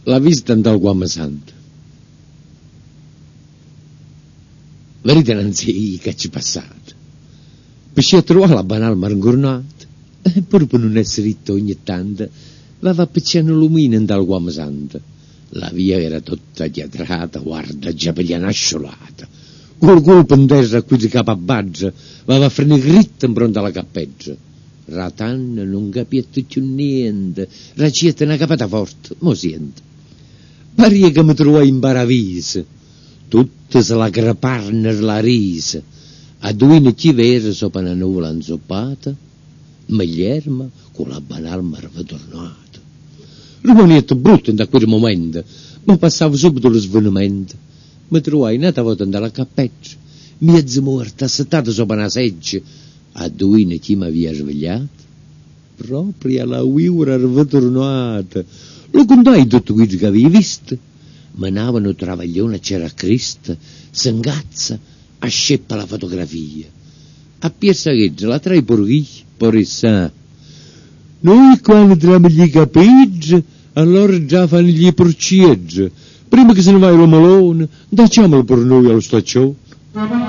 La vista dal Guam Santo. Vedete non si che ci passate. Per ci trovare la banale marngornata, e pur per non essere ritto ogni tanto, va picciando lumina dal Guam Santo. La via era tutta diatrata, guarda, già per gli annasciolata. Col colpo in terra qui di capo a baggia, va a fare gritto in pronto alla cappeggia. Ratanna non capiette più niente, raciette una capata forte, mo sente. Pare che mi trovai in paravise, tutte se la creparner la risa, a due chi vera sopra una nuvola inzoppata, meglierma con la banal marva tornata. Rimanietto brutto da quel momento, ma passavo subito lo svenimento. Mi trovai un'altra volta dalla cappeggia, mezzo morta, assettata sopra una seggia, a due chi mi aveva svegliato, proprio alla uiura ritornata. Lo contai tutto quello che avevi visto. Manavano travaglione, c'era Cristo, s'ingazza, a sceppa la fotografia. A Piersagheggio la trai porghi, porissa. Noi quando triamo gli capeggi, allora già fanno gli porcieggi. Prima che se ne vai lo malone, dacciamolo per noi allo staccione.